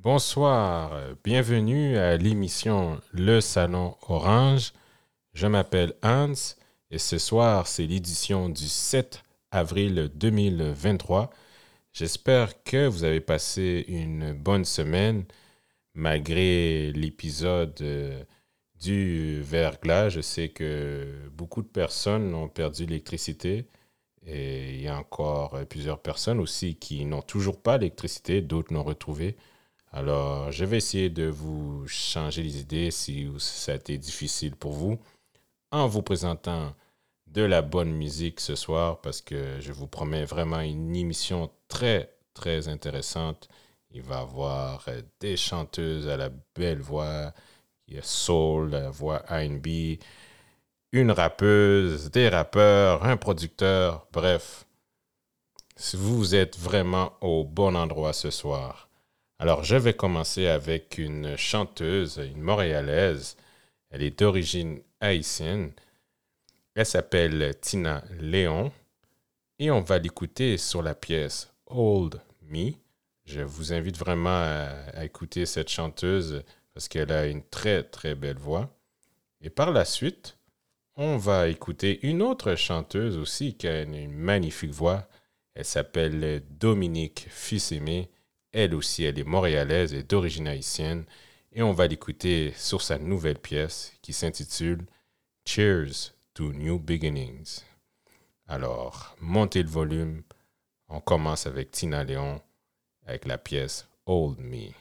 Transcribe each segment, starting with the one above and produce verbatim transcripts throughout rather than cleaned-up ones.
Bonsoir, bienvenue à l'émission Le Salon Orange. Je m'appelle Hans et ce soir, c'est l'édition du sept avril deux mille vingt-trois. J'espère que vous avez passé une bonne semaine malgré l'épisode euh, du verglas. Je sais que beaucoup de personnes ont perdu l'électricité et il y a encore plusieurs personnes aussi qui n'ont toujours pas l'électricité, d'autres l'ont retrouvée. Alors, je vais essayer de vous changer les idées si ça a été difficile pour vous en vous présentant de la bonne musique ce soir parce que je vous promets vraiment une émission très, très intéressante. Il va y avoir des chanteuses à la belle voix, il y a soul, la voix R and B, une rappeuse, des rappeurs, un producteur, bref. Vous êtes vraiment au bon endroit ce soir. Alors, je vais commencer avec une chanteuse, une Montréalaise. Elle est d'origine haïtienne. Elle s'appelle Tina Léon. Et on va l'écouter sur la pièce Hold Me. Je vous invite vraiment à, à écouter cette chanteuse parce qu'elle a une très, très belle voix. Et par la suite, on va écouter une autre chanteuse aussi qui a une magnifique voix. Elle s'appelle Dominique Fils-Aimé. Elle aussi, elle est montréalaise et d'origine haïtienne. Et on va l'écouter sur sa nouvelle pièce qui s'intitule Cheers to New Beginnings. Alors, montez le volume. On commence avec Tina Léon avec la pièce Hold Me.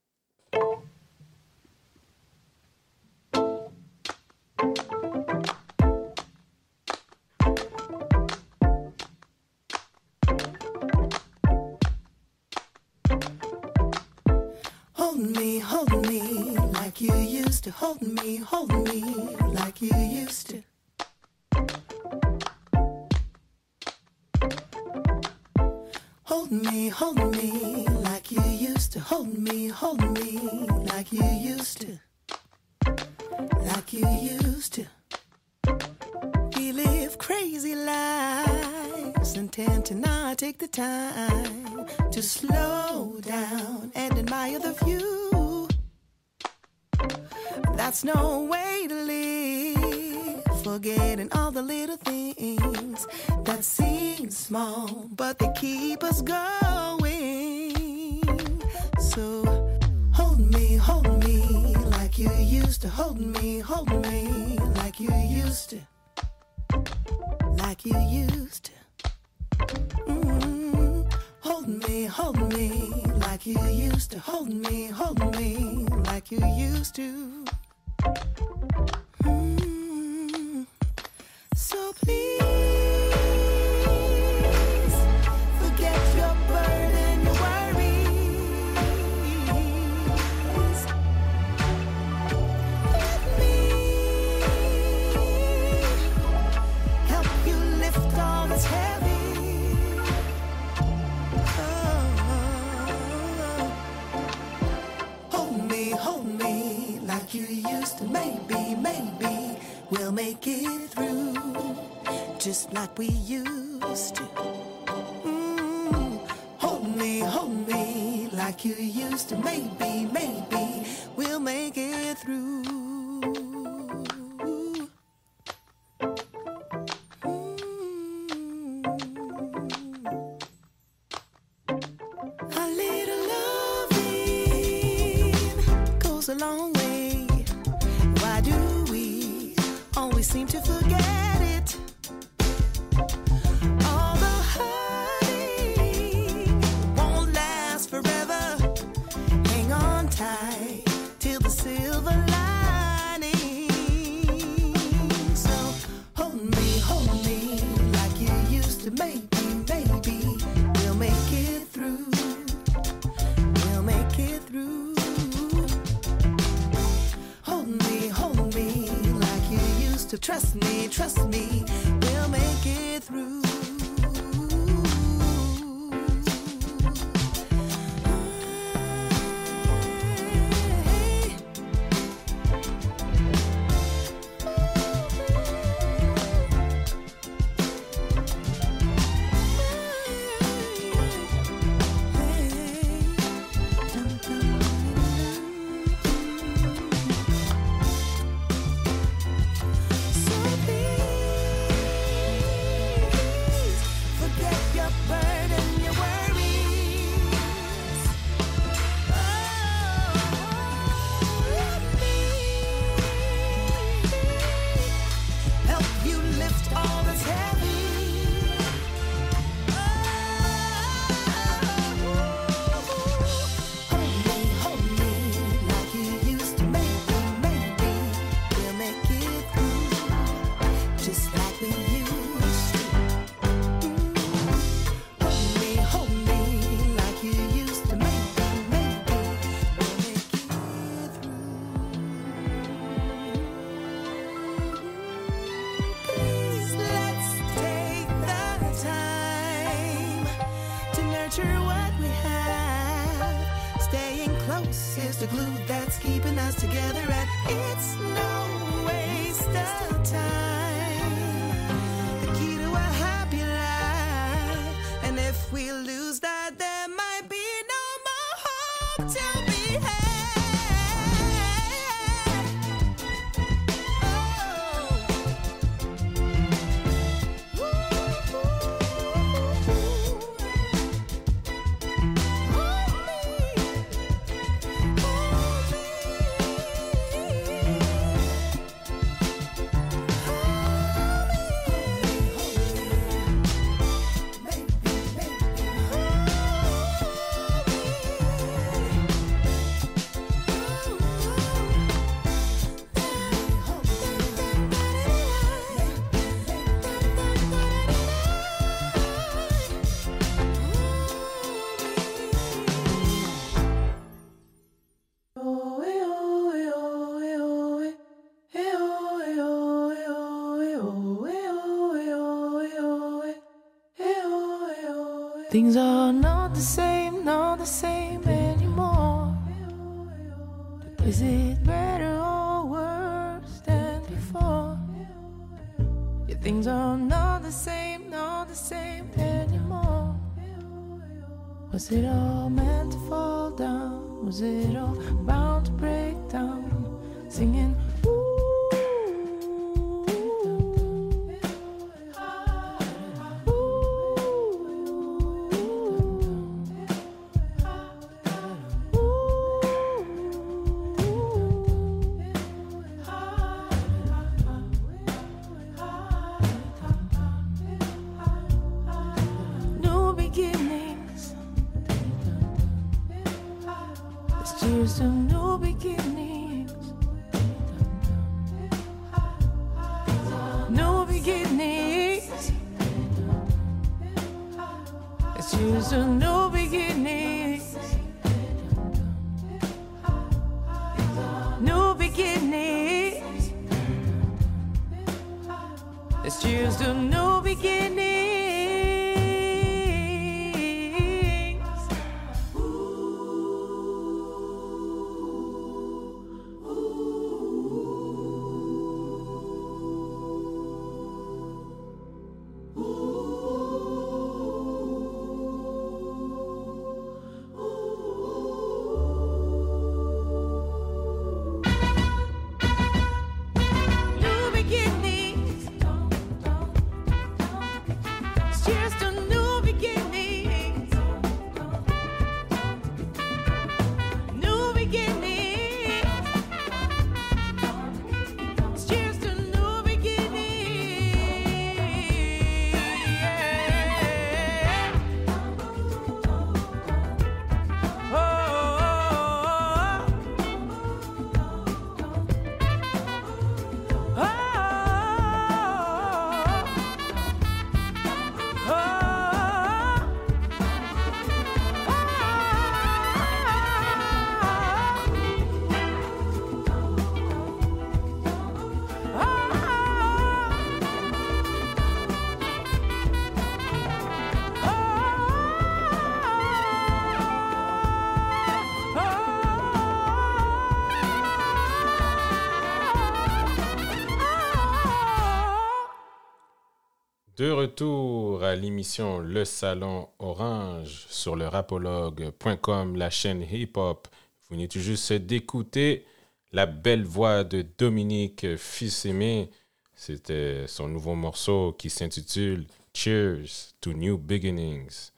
Hold me, hold me like you used to. Hold me, hold me like you used to. Hold me, hold me like you used to. Like you used to. We live crazy lives and tend to not take the time to slow down and admire the view. That's no way to live, forgetting all the little things that seem small, but they keep us going. So hold me, hold me like you used to. Hold me, hold me like you used to. Like you used to. Mm-hmm. Hold me, hold me like you used to. Hold me, hold me like you used to. Mm, so please forget your burden, your worries. Let me help you lift all that's heavy. Oh, hold me, hold me like you used to. Maybe, maybe we'll make it through just like we used to. Mm, hold me, hold me like you used to. Maybe, maybe we'll make it through. Mm. A little loving goes a long way. Why do we always seem to forget it? All the hurting won't last forever. Hang on tight till the silver lining. So hold me, hold me like you used to. Maybe, maybe we'll make it through. We'll make it through. To trust me, trust me, we'll make it through. Hey. is the glue that's keeping us together, and it's no waste of time. The key to a happy life, and if we lose that, there might be no more hope to be had. Things are not the same, not the same anymore. Is it better or worse than before? Yeah, things are not the same, not the same anymore. Was it all meant to fall down? Was it all bound to break down? Singing, ooh. Cheers to new beginnings. New beginnings. It's cheers to new beginnings. New beginnings. It's cheers to new beginnings. De retour à l'émission Le Salon Orange sur le rapologue point com, la chaîne hip-hop. Vous venez tout juste d'écouter la belle voix de Dominique Fils-Aimé. C'était son nouveau morceau qui s'intitule Cheers to New Beginnings.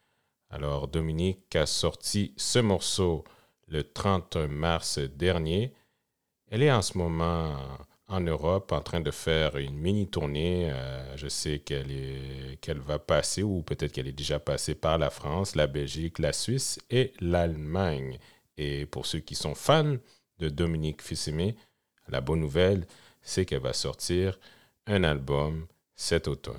Alors, Dominique a sorti ce morceau le trente mars dernier. Elle est en ce moment en Europe en train de faire une mini-tournée. Euh, je sais qu'elle, est, qu'elle va passer, ou peut-être qu'elle est déjà passée par la France, la Belgique, la Suisse et l'Allemagne. Et pour ceux qui sont fans de Dominique Fils-Aimé, la bonne nouvelle, c'est qu'elle va sortir un album cet automne.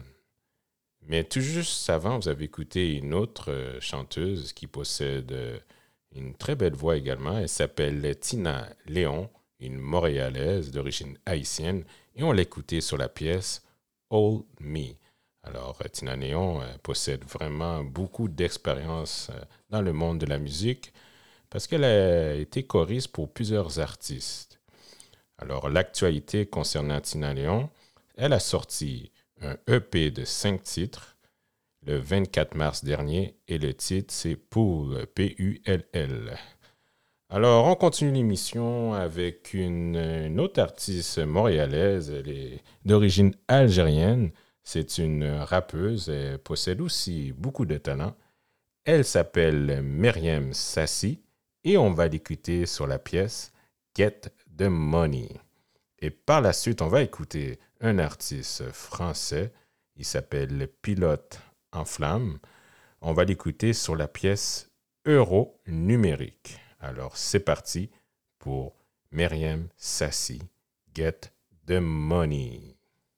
Mais tout juste avant, vous avez écouté une autre euh, chanteuse qui possède euh, une très belle voix également. Elle s'appelle Tina Léon, une Montréalaise d'origine haïtienne, et on l'écoutait sur la pièce Hold Me. Alors, euh, Tina Léon euh, possède vraiment beaucoup d'expérience euh, dans le monde de la musique. parce qu'elle a été choriste pour plusieurs artistes. Alors, l'actualité concernant Tina Leon, elle a sorti un E P de cinq titres le vingt-quatre mars dernier et le titre c'est Pull, P U L L. Alors, on continue l'émission avec une, une autre artiste montréalaise, elle est d'origine algérienne, c'est une rappeuse, elle possède aussi beaucoup de talent. Elle s'appelle Myriam Sassi et on va l'écouter sur la pièce Get the Money. Et par la suite, on va écouter un artiste français, il s'appelle Pilote en flamme. On va l'écouter sur la pièce Euro numérique. Alors, c'est parti pour Myriam Sassi, Get the Money.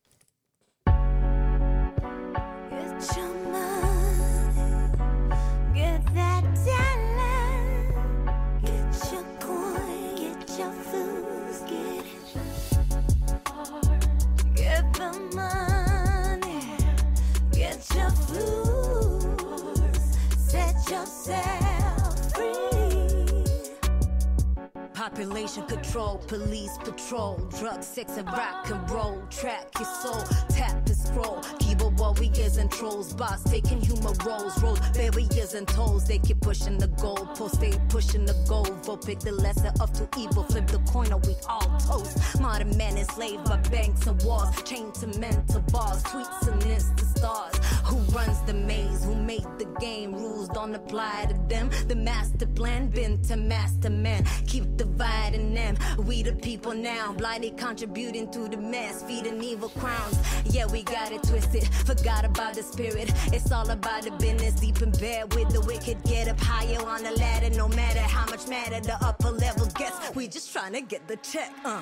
Population control, police patrol, drugs, sex, and rock and roll. Track your soul, tap and scroll. Keyboard warriors and trolls, boss taking human roles, roll barriers and tolls. They keep pushing the goal, post stay pushing the goal. Vote pick the lesser of two evil, flip the coin or we all toast. Modern man enslaved by banks and walls, chained to mental bars, tweets and insta stars. Who runs the maze? Who made the game? Rules don't apply to them. The master plan been to master man. Keep dividing them. We the people now, blindly contributing to the mess, feeding evil crowns. Yeah, we got it twisted. Forgot about the spirit. It's all about the business. Deep in bed with the wicked. Get up higher on the ladder. No matter how much matter the upper level gets. We just trying to get the check. Uh.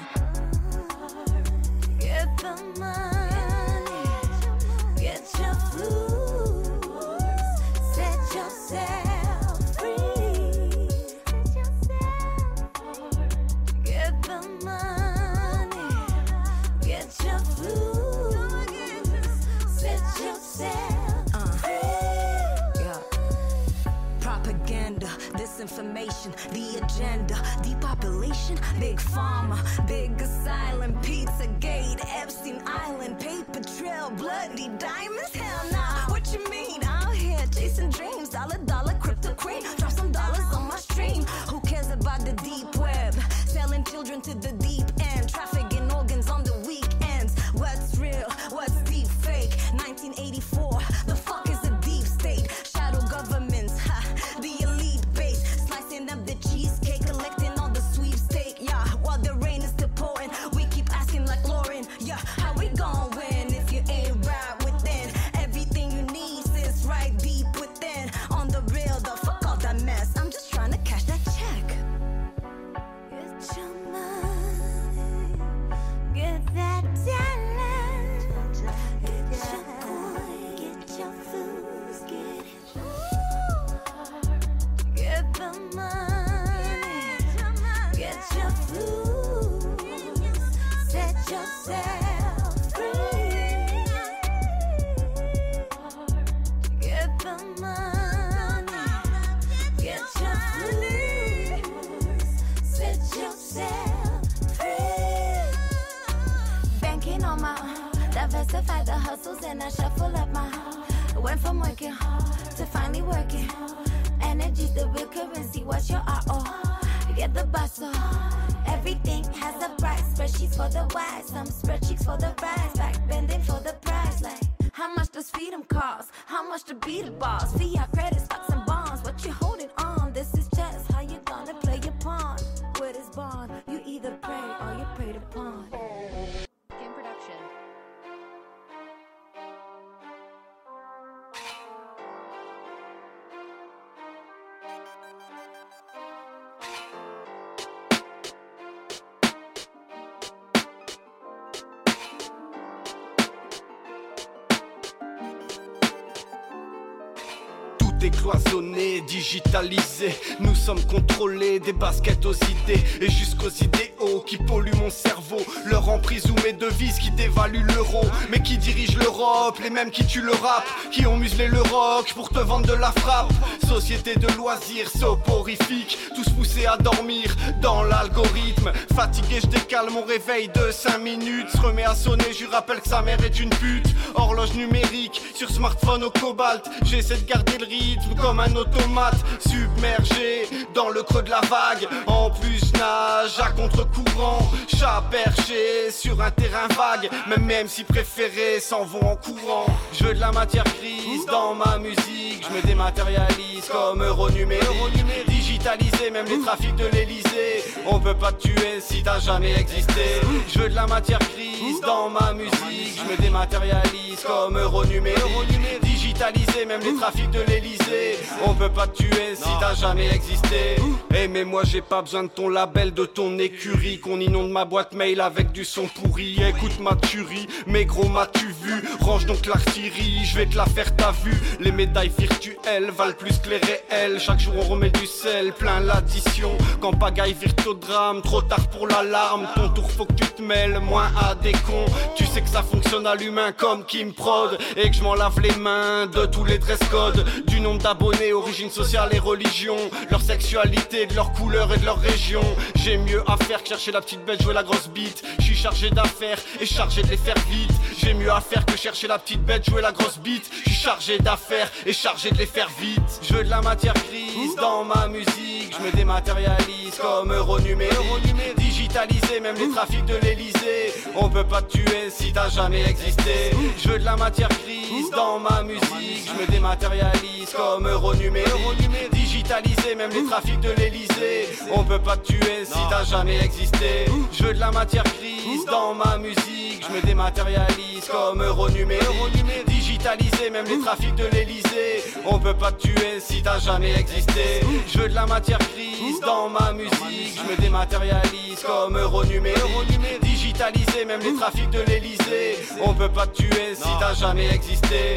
Get the money. Get your food. Set yourself free. Get the money. Get your food. Set yourself free. Yeah. Propaganda, disinformation, the agenda, depopulation, big pharma, big asylum, Pizzagate, Epstein Island, paper trail, bloody diamonds. Hell nah, what you mean? Out here chasing dreams, dollar dollar crypto cream, drop some dollars on my stream. Who cares about the deep web? Selling children to the deep end, trafficking organs on the weekends. What's real? What's deep fake? nineteen eighty-four. The fuck is a deep state? Shadow governments, ha, the elite base, slicing up the cheesecake, collecting all the sweepstake. Yeah, while the rain is still pouring, we keep asking like Lauren. Yeah, how we gon' win if you ain't right within? Everything you need sits right deep within. On the real, though, fuck all that mess. I'm just trying to cash that check. Get your money, get that talent, get your coin, get your foods, get it. Get the money, get your food, set yourself free. Get the money, get your food, set yourself free. Banking on my own, diversify the hustles and I shuffle up my own. Went from working to finally working. Energy's the real currency, what's your R O? Get the bustle. Everything has a price. Spreadsheets for the wise, some spreadsheets for the rise. Back bending for the price. Like, how much does freedom cost? How much to be the boss? Fiat credit, stocks and bonds. What you holding on? This is chess. How you gonna play your pawn? What is bond? You either pray or you preyed upon. Game production. Décloisonné, digitalisé, nous sommes contrôlés des baskets aux idées et jusqu'aux idéaux mots qui polluent mon cerveau. Leur emprise ou mes devises qui dévaluent l'euro. Mais qui dirigent l'Europe, les mêmes qui tuent le rap, qui ont muselé le rock pour te vendre de la frappe. Société de loisirs soporifique, tous poussés à dormir dans l'algorithme. Fatigué, je décale mon réveil de cinq minutes. Se remet à sonner, je lui rappelle que sa mère est une pute. Horloge numérique, sur smartphone au cobalt. J'essaie de garder le rythme comme un automate. Submergé dans le creux de la vague. En plus je nage à contre-courant. Chat perché sur un terrain vague. Même mes M C préférés s'en vont en courant. Je veux de la matière grise dans ma musique. Je me dématérialise comme euro numérique. Digitalisé, même les trafics de l'Elysée. On peut pas te tuer si t'as jamais existé. Je veux de la matière grise dans ma musique. Je me dématérialise comme euro numérique. Digitalisé, même les trafics de l'Elysée. On peut pas te tuer si t'as jamais existé. Eh mais moi j'ai pas besoin de ton label, de ton écurie. Qu'on inonde ma boîte mail avec du son pourri. Écoute ma tuerie, mais gros m'as-tu vu? Range donc l'artillerie, je vais te la faire t'as vu. Les médailles virtuelles valent plus que les réels. Chaque jour on remet du sel, plein l'addition. Quand pagaille virte au drame, trop tard pour l'alarme. Ton tour faut que tu te mêles, moins à des cons. Tu sais que ça fonctionne à l'humain comme Kim Prod. Et que je m'en lave les mains de tous les dress codes. Du nombre d'abonnés, origine sociale et religion. Leur sexualité, de leur couleur et de leur région. J'ai mieux à faire que chercher la petite bête, jouer la grosse bite. Je suis chargé d'affaires et chargé de les faire vite. J'ai mieux à faire que chercher la petite bête, jouer la grosse bite. Je suis chargé d'affaires et chargé de les faire vite. Je veux de la matière grise dans ma musique. Je me dématérialise comme euro numérique. Digitalisé, même les trafics de l'Elysée. On peut pas te tuer si t'as jamais existé. Je veux de la matière grise dans ma musique. Je me dématérialise comme euro numérique. Digitalisé, même les trafics de l'Elysée. On peut pas te tuer si t'as jamais existé. Je veux de la matière grise dans ma musique. Je me dématérialise comme euro numérique. Digitalisé, même les trafics de l'Elysée. On peut pas te tuer si t'as jamais existé. Je veux de la matière grise dans ma musique. Je me dématérialise comme euro numérique. Digitalisé, même les trafics de l'Elysée. On peut pas te tuer si t'as jamais existé.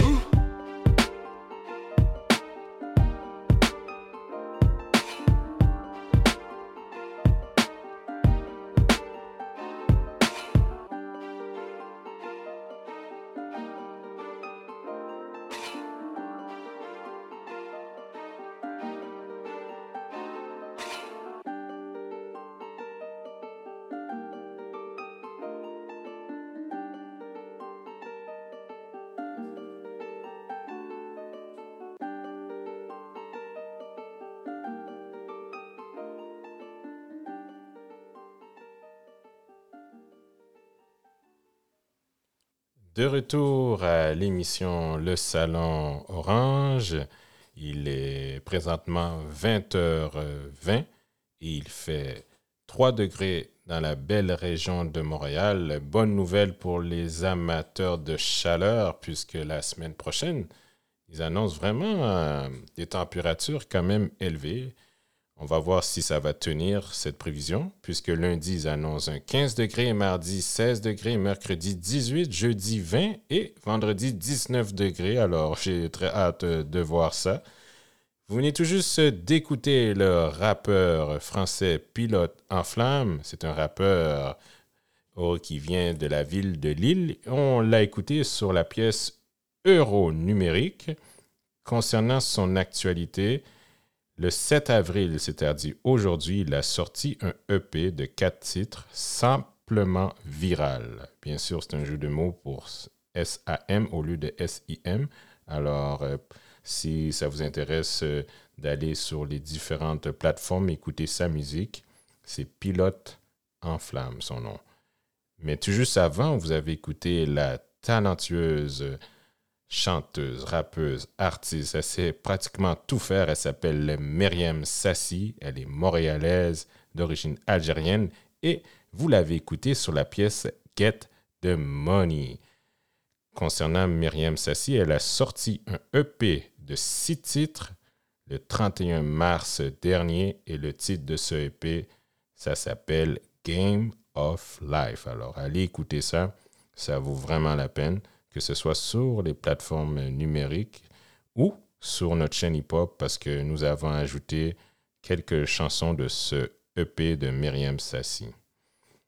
De retour à l'émission Le Salon Orange, il est présentement vingt heures vingt et il fait trois degrés dans la belle région de Montréal. Bonne nouvelle pour les amateurs de chaleur puisque la semaine prochaine, ils annoncent vraiment euh, des températures quand même élevées. On va voir si ça va tenir cette prévision, puisque lundi, ils annoncent un quinze degrés, mardi seize degrés, mercredi dix-huit, jeudi vingt et vendredi dix-neuf degrés. Alors, j'ai très hâte de voir ça. Vous venez tout juste d'écouter le rappeur français Pilote en Flamme. C'est un rappeur oh, qui vient de la ville de Lille. On l'a écouté sur la pièce Euro numérique. Concernant son actualité, le sept avril, c'est-à-dire aujourd'hui, il a sorti un E P de quatre titres, Simplement Viral. Bien sûr, c'est un jeu de mots pour S A M au lieu de S I M. Alors, euh, si ça vous intéresse euh, d'aller sur les différentes plateformes, écouter sa musique, c'est Pilote en Flamme, son nom. Mais tout juste avant, vous avez écouté la talentueuse chanteuse, rappeuse, artiste, elle sait pratiquement tout faire. Elle s'appelle Myriam Sassi, elle est montréalaise, d'origine algérienne et vous l'avez écoutée sur la pièce Get the Money. Concernant Myriam Sassi, elle a sorti un E P de six titres le trente et un mars dernier et le titre de ce E P, ça s'appelle Game of Life. Alors, allez écouter ça, ça vaut vraiment la peine, que ce soit sur les plateformes numériques ou sur notre chaîne hip-hop, parce que nous avons ajouté quelques chansons de ce E P de Myriam Sassi.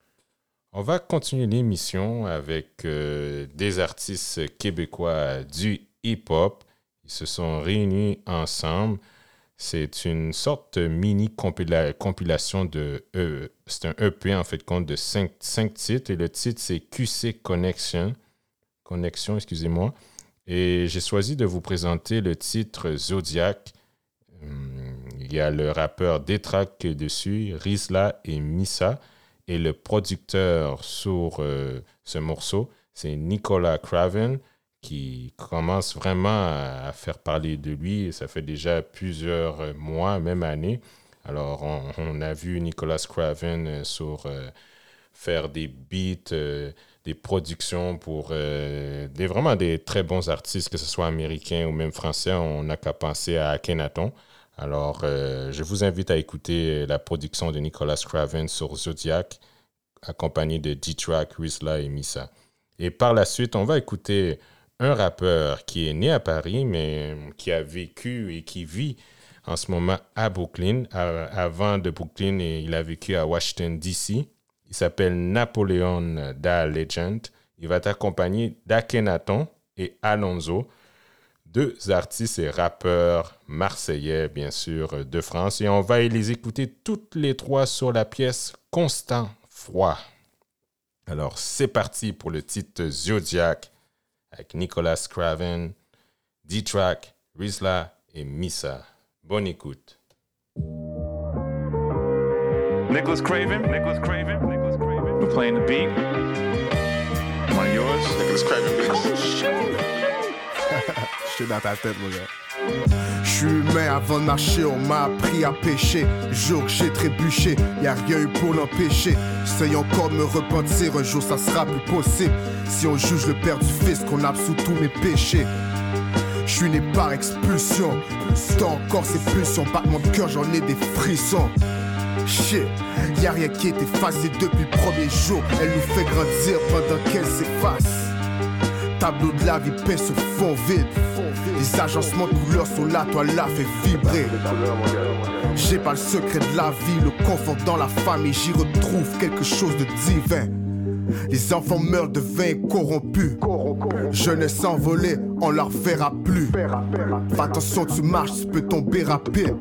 On va continuer l'émission avec euh, des artistes québécois du hip-hop. Ils se sont réunis ensemble. C'est une sorte de mini-compila- compilation de... Euh, c'est un E P, en fait, compte de cinq, cinq titres. Et le titre, c'est Q C Connection. Connexion, excusez-moi. Et j'ai choisi de vous présenter le titre Zodiac. Hum, il y a le rappeur D-Track dessus, Rizla et Missa. Et le producteur sur euh, ce morceau, c'est Nicolas Craven, qui commence vraiment à faire parler de lui. Ça fait déjà plusieurs mois, même années. Alors, on, on a vu Nicolas Craven sur euh, faire des beats, euh, des productions pour euh, des, vraiment des très bons artistes, que ce soit américains ou même français. On n'a qu'à penser à Akhenaton. Alors, euh, je vous invite à écouter la production de Nicolas Craven sur Zodiac, accompagné de D-Track, Rizla et Missa. Et par la suite, on va écouter un rappeur qui est né à Paris, mais qui a vécu et qui vit en ce moment à Brooklyn. Avant de Brooklyn, il a vécu à Washington, D C. Il s'appelle Napoléon Da Legend. Il va être accompagné d'Akhenaton et Alonso, deux artistes et rappeurs marseillais, bien sûr, de France. Et on va les écouter toutes les trois sur la pièce Constant Froid. Alors, c'est parti pour le titre Zodiac avec Nicolas Craven, D-Track, Rizla et Missa. Bonne écoute. Nicholas Craven, Nicholas Craven, Nicholas Craven. We're playing the beat. One of yours, Nicholas Craven beats. Oh shit! Je suis dans ta tête, mon gars. Je suis humain avant de marcher, on m'a appris à pêcher. Le jour que j'ai trébuché, y'a rien eu pour l'empêcher. J'essaye encore de me repentir, un jour ça sera plus possible. Si on juge le père du fils qu'on absout tous mes péchés. Je suis né par expulsion, c'est encore ces pulsions. Battement de cœur, j'en ai des frissons. Shit, y'a rien qui est effacé depuis le premier jour. Elle nous fait grandir pendant qu'elle s'efface. Tableau de la vie peint sur fond vide. Les agencements de couleurs sont là, toi la fait vibrer. J'ai pas le secret de la vie, le confort dans la famille. J'y retrouve quelque chose de divin. Les enfants meurent de vin corrompus. Jeunesse envolée, on leur verra plus. Fais attention, tu marches, tu peux tomber rapide.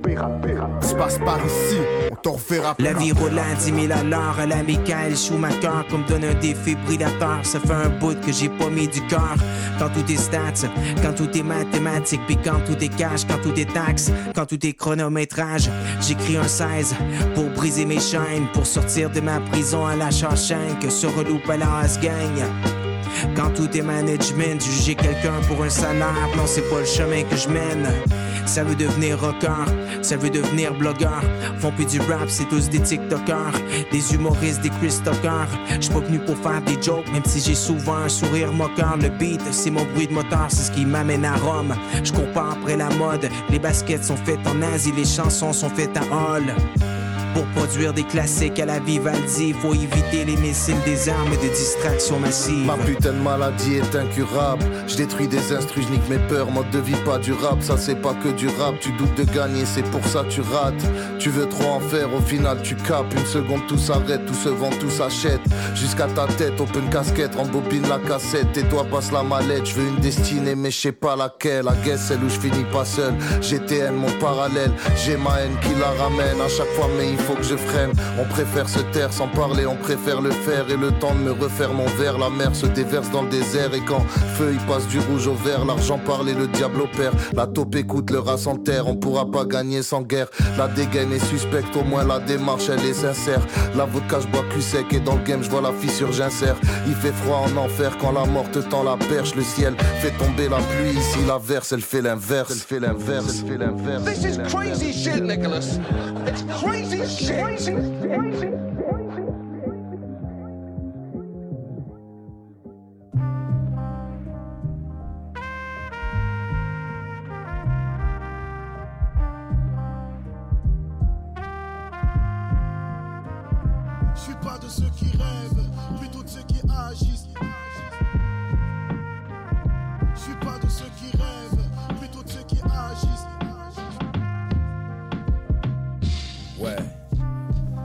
Tu passes par ici, on t'en reverra plus. La vie roule à dix mille à l'heure, à la Michael Schumacher, comme donne un défibrillateur. Ça fait un bout que j'ai pas mis du cœur. Quand tout est stats, quand tout est mathématique, puis quand tout est cash, quand tout est taxe, quand tout est chronométrage. J'écris un seize pour briser mes chaînes, pour sortir de ma prison à la Shawshank, se reloupe à la Haas-Gang. Quand tout est management, juger quelqu'un pour un salaire, non c'est pas le chemin que je mène. Ça veut devenir rocker, ça veut devenir blogueur. Font plus du rap, c'est tous des tiktokers, des humoristes, des Chris Tucker. J'suis pas venu pour faire des jokes, même si j'ai souvent un sourire moqueur. Le beat, c'est mon bruit de moteur, c'est ce qui m'amène à Rome. J'cours pas après la mode, les baskets sont faites en Asie, les chansons sont faites à Hall. Pour produire des classiques à la Vivaldi, faut éviter les missiles, des armes de distraction massive. Ma putain de maladie est incurable. Je détruis des instrus, je nique mes peurs. Mode de vie pas durable, ça c'est pas que du rap. Tu doutes de gagner, c'est pour ça tu rates. Tu veux trop en faire, au final tu capes. Une seconde tout s'arrête, tout se vend, tout s'achète. Jusqu'à ta tête, open casquette, rembobine la cassette. Et toi passe la mallette, je veux une destinée mais je sais pas laquelle. La guess celle où je finis pas seul. G T N mon parallèle, j'ai ma haine qui la ramène. À chaque fois mais il faut que je freine. On préfère se taire sans parler, on préfère le faire. Et le temps de me refaire mon verre. La mer se déverse dans le désert. Et quand feu il passe du rouge au vert, l'argent parle et le diable opère. La taupe écoute, le rat s'enterre. On pourra pas gagner sans guerre. La dégaine est suspecte, au moins la démarche elle est sincère. L'avocat je bois cul sec et dans le game je vois la fissure j'insère. Il fait froid en enfer quand la mort te tend la perche. Le ciel fait tomber la pluie, ici la verse elle fait l'inverse. Elle fait l'inverse, elle fait l'inverse. This is crazy shit, Nicholas. It's crazy shit. Crazy, crazy. Je suis pas de ceux qui rêvent, plutôt de ceux qui agissent. Je suis pas de ceux qui rêvent, plutôt de ceux qui agissent. Ouais. Des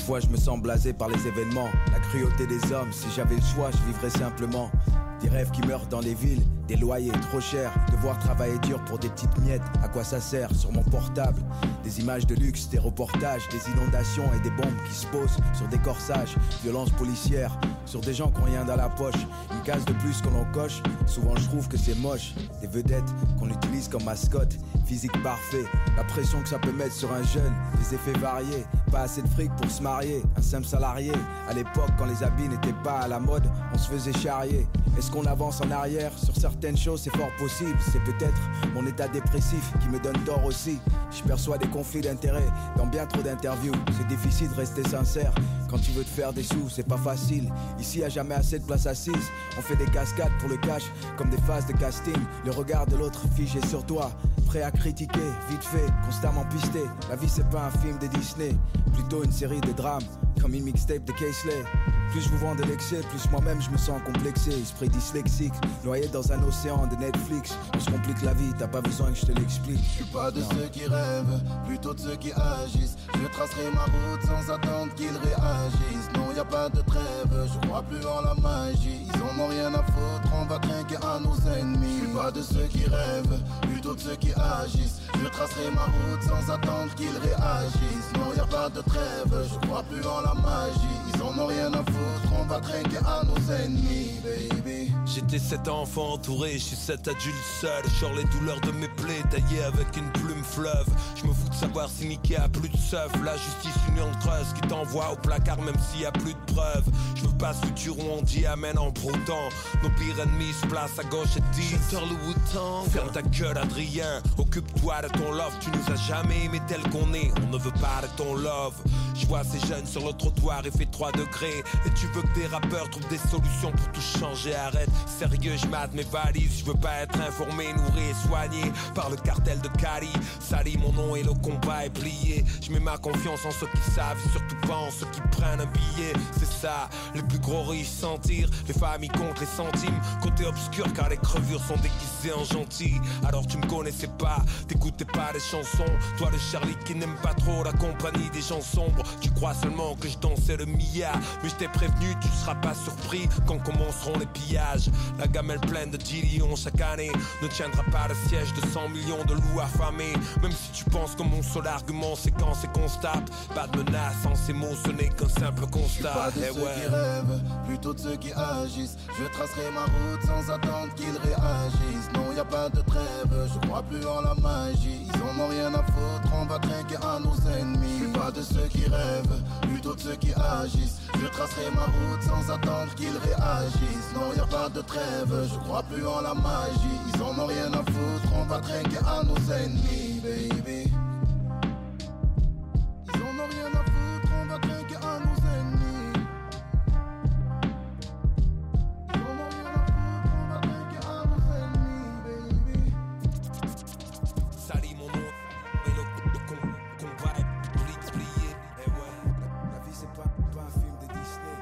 Parfois je me sens blasé par les événements, la cruauté des hommes. Si j'avais le choix, je vivrais simplement. Des rêves qui meurent dans les villes, des loyers trop chers, devoir travailler dur pour des petites miettes. À quoi ça sert sur mon portable? Des images de luxe, des reportages, des inondations et des bombes qui se posent sur des corsages, violences policières, sur des gens qui n'ont rien dans la poche. Une case de plus qu'on en coche, souvent je trouve que c'est moche. Des vedettes qu'on utilise comme mascotte, physique parfait, la pression que ça peut mettre sur un jeune, des effets variés, pas assez de fric pour se marier, un simple salarié. À l'époque quand les habits n'étaient pas à la mode, on se faisait charrier. Est-ce qu'on avance en arrière? Sur certaines choses c'est fort possible. C'est peut-être mon état dépressif qui me donne tort aussi. Je perçois des conflits d'intérêts dans bien trop d'interviews. C'est difficile de rester sincère. Quand tu veux te faire des sous, c'est pas facile. Ici y a jamais assez de place assise. On fait des cascades pour le cash, comme des phases de casting. Le regard de l'autre figé sur toi, prêt à critiquer, vite fait, constamment pisté. La vie c'est pas un film de Disney, plutôt une série de drames, comme une mixtape de Casely. Plus je vous vends de l'excès, plus moi-même je me sens complexé. Esprit dyslexique, noyé dans un océan de Netflix. On se complique la vie, t'as pas besoin que je te l'explique. Je suis pas de non. ceux qui rêvent, plutôt de ceux qui agissent. Je tracerai ma route sans attendre qu'ils réagissent. Non, y a pas de trêve, je crois plus en la magie. Ils en ont rien à foutre, on va trinquer à nos ennemis. Je suis pas de ceux qui rêvent, plutôt de ceux qui agissent. Je tracerai ma route sans attendre qu'ils réagissent. Non, y a pas de trêve, je crois plus en la magie. Ils en ont rien à foutre, on va trinquer à nos ennemis, baby. J'étais cet enfant entouré, je suis cet adulte seul. Genre les douleurs de mes plaies taillées avec une plume fleuve. Je me fous de savoir si Mickey a plus de seuf. La justice union de creuse qui t'envoie au placard même s'il y a plus de preuves. Je veux pas ce futur où on dit amen en broutant. Nos pires ennemis se placent à gauche et disent le Wu-Tang. Ferme ta gueule Adrien, occupe-toi de ton love. Tu nous as jamais aimé tel qu'on est, on ne veut pas de ton love. Je vois ces jeunes sur le trottoir, il fait trois degrés. Et tu veux que des rappeurs trouvent des solutions pour tout changer, arrête. Sérieux, je mate mes valises, je veux pas être informé, nourri et soigné par le cartel de Cali. Sali mon nom et le combat est plié. Je mets ma confiance en ceux qui savent, et surtout pas en ceux qui prennent un billet. C'est ça, les plus gros riches s'en tirent, les familles comptent les centimes. Côté obscur car les crevures sont déguisées en gentils. Alors tu me connaissais pas, t'écoutais pas les chansons. Toi le Charlie qui n'aime pas trop la compagnie des gens sombres. Tu crois seulement que je dansais le Mia, mais je t'ai prévenu, tu seras pas surpris quand commenceront les pillages. La gamelle pleine de dix lions chaque année ne tiendra pas le siège de cent millions de loups affamés. Même si tu penses que mon seul argument c'est quand c'est constat. Pas de menace en ces mots, ce n'est qu'un simple constat. Je suis pas de hey ceux ouais. qui rêvent, plutôt de ceux qui agissent. Je tracerai ma route sans attendre qu'ils réagissent. Non, y a pas de trêve, je crois plus en la magie. Ils en ont rien à foutre, on va trinquer à nos ennemis. Je suis pas de ceux qui rêvent, plutôt de ceux qui agissent. Je tracerai ma route sans attendre qu'ils réagissent. Non, y a pas de trêve, je crois plus en la magie. Ils en ont rien à foutre, on va trinquer à nos ennemis, baby. Ils en ont rien à foutre, on va trinquer à nos ennemis. Ils en ont rien à foutre, on va trinquer à nos ennemis, baby. Sali mon nom et le, le com, combat est plié. Eh ouais. La vie c'est pas, pas un film de Disney.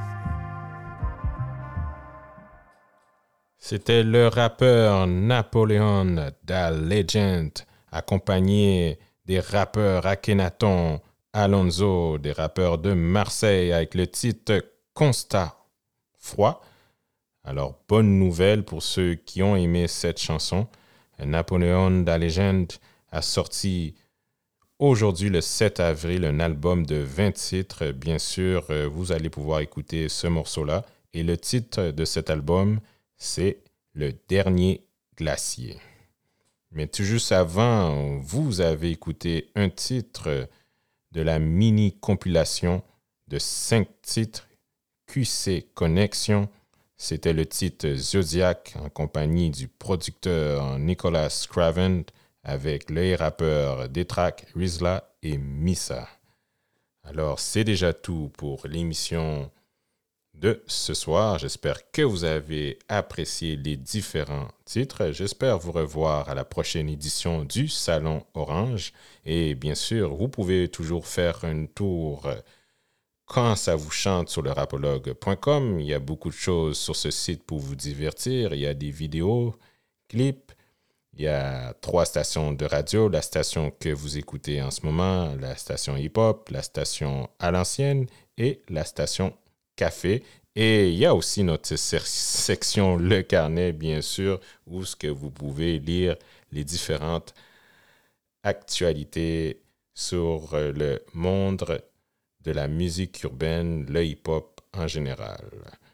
C'était le rappeur Napoléon Da Legend, accompagné des rappeurs Akhenaton, Alonzo, des rappeurs de Marseille avec le titre Constat Froid. Alors, bonne nouvelle pour ceux qui ont aimé cette chanson. Napoléon Da Legend a sorti aujourd'hui, le sept avril, un album de vingt titres. Bien sûr, vous allez pouvoir écouter ce morceau-là. Et le titre de cet album, c'est Le Dernier Glacier. Mais tout juste avant, vous avez écouté un titre de la mini-compilation de cinq titres Q C Connection. C'était le titre Zodiac en compagnie du producteur Nicolas Craven avec les rappeurs Détrac, Rizla et Missa. Alors, c'est déjà tout pour l'émission de ce soir. J'espère que vous avez apprécié les différents titres. J'espère vous revoir à la prochaine édition du Salon Orange. Et bien sûr, vous pouvez toujours faire un tour quand ça vous chante sur le rapologue point com. Il y a beaucoup de choses sur ce site pour vous divertir. Il y a des vidéos, clips. Il y a trois stations de radio, la station que vous écoutez en ce moment, la station hip-hop, la station à l'ancienne et la station café. Et il y a aussi notre section Le Carnet, bien sûr, où ce que vous pouvez lire les différentes actualités sur le monde de la musique urbaine, le hip-hop en général.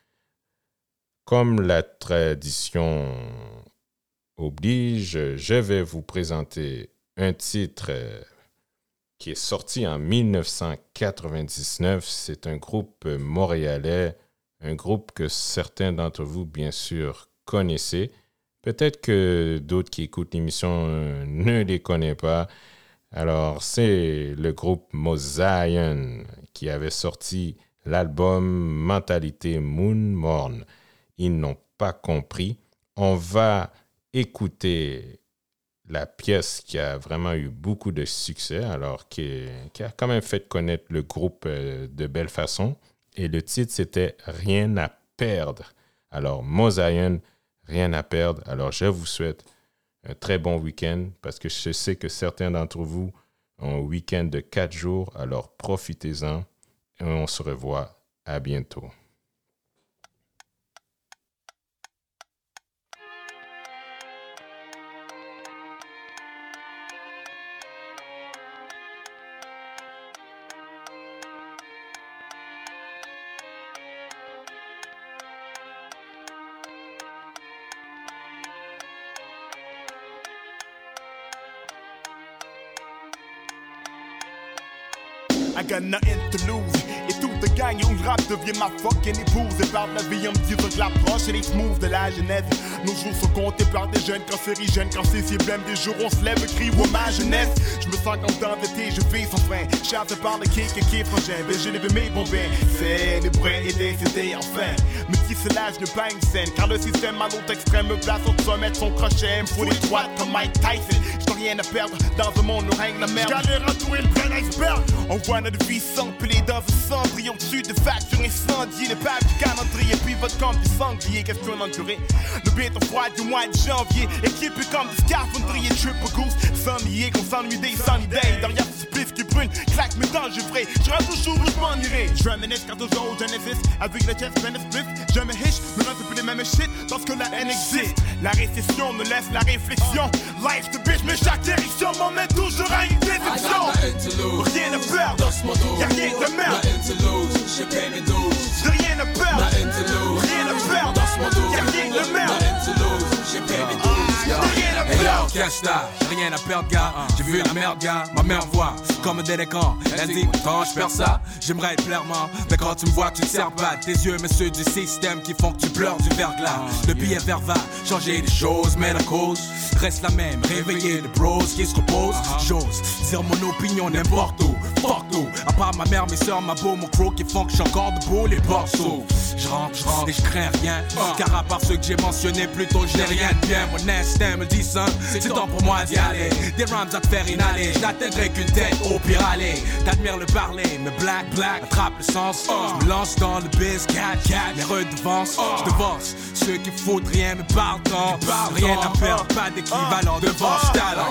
Comme la tradition oblige, je vais vous présenter un titre qui est sorti en dix-neuf cent quatre-vingt-dix-neuf. C'est un groupe montréalais, un groupe que certains d'entre vous, bien sûr, connaissez. Peut-être que d'autres qui écoutent l'émission ne les connaissent pas. Alors, c'est le groupe Mosaïen qui avait sorti l'album Mentalité Moon Morne. Ils n'ont pas compris. On va écouter la pièce qui a vraiment eu beaucoup de succès, alors qui, qui a quand même fait connaître le groupe de belle façon. Et le titre, c'était « Rien à perdre ». Alors, Mosaïen, rien à perdre. Alors, je vous souhaite un très bon week-end parce que je sais que certains d'entre vous ont un week-end de quatre jours. Alors, profitez-en et on se revoit. À bientôt. I got nothing to lose. Et tout de gang, où le rap devient ma fucking épouse. Et par la vie, on me dit que l'approche et les smooths de la jeunesse. Nos jours sont comptés par des jeunes cancérigènes. Quand c'est si blême, des jours on se lève, crie ouais ma jeunesse. Je me sens content d'été, je vis sans frein. Chassé par le kick et qui frangin. Ben j'ai levé mes bombins, célébrer et décéder enfin. Me dit cela, je ne pas une scène. Car le système à l'autre extrême me place au sommet de son crochet. Me faut des droites comme Mike Tyson. J'n'ai rien à perdre dans un monde où règne la merde. J'galère à tout et le plein iceberg. On voit notre vie s'empiler dans un cendrier au-dessus de factures incendiées. Les pages du calendrier, puis votre camp du sanglier. Qu'est-ce qu'on enduré? Le béton froid du mois de janvier. Équipé comme des scaphandriers, triple goose. Sans nier qu'on s'ennuie des sans idées. Derrière ce spliff qui brûle, claque mes dents, je ferai. Je reste toujours où je m'en irai. Je reminisce quand toujours au Genesis. Avec le chest, plein de spliff. Je me hiche, me lance plus les mêmes shit. Parce que la haine existe. La récession me laisse la réflexion. Life the bitch, mais chaque direction m'emmène toujours à une déception. Rien à perdre, y'a rien de merde. J'ai payé mes douze. Rien à perdre, rien à perdre. Y'a rien de merde. J'ai payé mes douze. Hey yo, qu'est-ce que j'ai rien à perdre, gars. J'ai vu la merde, gars. Ma mère voit comme un délinquant. Elle dit, quand je perds ça, j'aimerais être clairement. Mais quand tu me vois, tu te sers pas de tes yeux, mais ceux du système qui font que tu pleures du verglas. Le billet vert va changer les choses, mais la cause reste la même. Réveiller les bros qui se reposent. J'ose dire mon opinion n'importe où. Fuck tout. À part ma mère, mes soeurs, ma beau, mon croc qui font que j'suis encore debout, les portes s'ouvrent. J'rentre, j'rentre et j'crains rien. Car à part ceux que j'ai mentionnés plus tôt, j'ai rien de bien. Mon instinct me dit ça, c'est temps pour moi d'y aller. Des rhymes à te faire inhaler, j'n'atteindrai qu'une tête au pire aller. T'admires le parler, mais black, black, attrape le sens. J'me lance dans le biz, cat, cat, les redevances. J'devance ceux qui foutent rien, mais parlent tant. Rien à perdre, pas d'équivalent devant talent.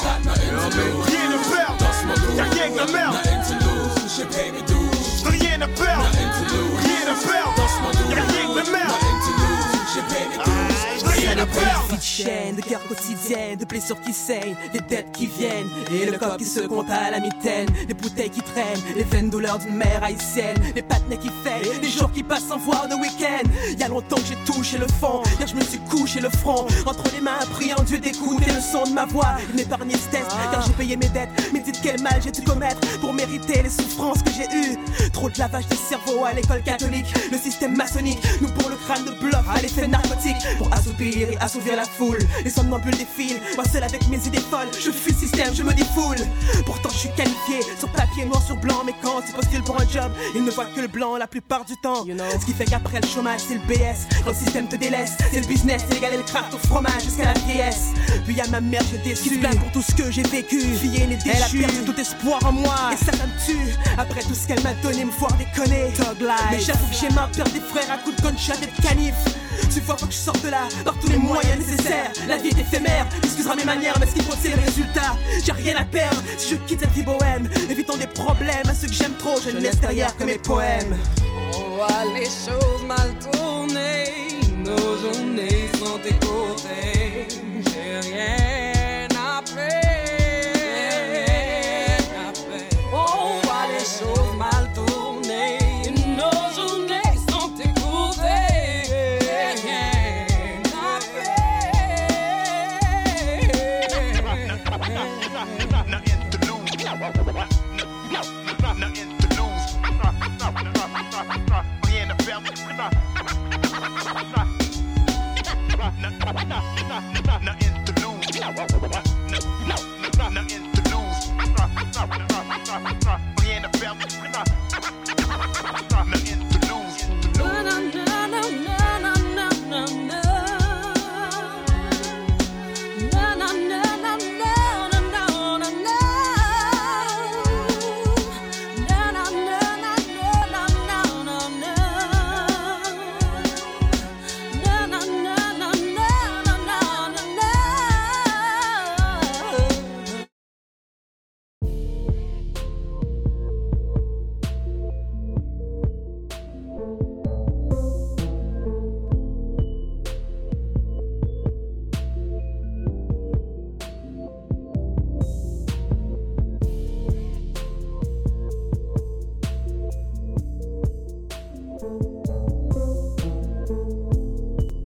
Rien à perdre, y'a rien que la merde. J'ai payé mes douze. Rien à perdre, rien à perdre. Y'a rien que la merde. J'ai payé mes douze. Rien à perdre. Vie de chaîne, de guerre quotidienne, de blessures qui saignent, des dettes qui viennent, et le corps qui se compte à la mitaine, les bouteilles qui traînent, les vaines douleurs d'une mère haïtienne, les patinets qui faillent, les jours qui passent sans voir de week-end. Y'a longtemps que j'ai touché le fond, hier je me suis couché le front, entre les mains priant Dieu d'écouter le son de ma voix, et m'épargner ce test, car j'ai payé mes dettes. Mais dites quel mal j'ai dû commettre pour mériter les souffrances que j'ai eues. Trop de lavage de cerveau à l'école catholique, le système maçonnique nous bourre le crâne de bluff à l'effet narcotique, pour assoupir et assouvir la foule. Les somnambules défilent, moi seul avec mes idées folles. Je fuis le système, je me défoule. Pourtant je suis qualifié, sur papier noir sur blanc. Mais quand c'est possible pour un job, ils ne voient que le blanc la plupart du temps, you know. Ce qui fait qu'après le chômage c'est le B S. Quand le système te délaisse, c'est le business, c'est l'égal et le craft au fromage jusqu'à la vieillesse. Puis y'a ma mère, j'ai déçu, qui se plaint pour tout ce que j'ai vécu. Fille aînée déchue, elle a perdu tout espoir en moi, et ça, ça me tue. Après tout ce qu'elle m'a donné, me voir déconner. Thug life. Mais j'avoue que j'ai ma peur des frères à coups de gunshot et de canif. Tu vois, faut que je sorte de là par tous les moyens nécessaires. La vie est éphémère, excusera mes manières, mais ce qui compte c'est le résultat. J'ai rien à perdre si je quitte cette vie bohème. Évitons des problèmes à ceux que j'aime trop, je ne laisse derrière que mes poèmes. On voit les choses mal tourner, nos journées sont écoutées. J'ai rien à faire. On voit les choses mal tourner, nos journées sont écoutées. J'ai rien à Nothing to lose.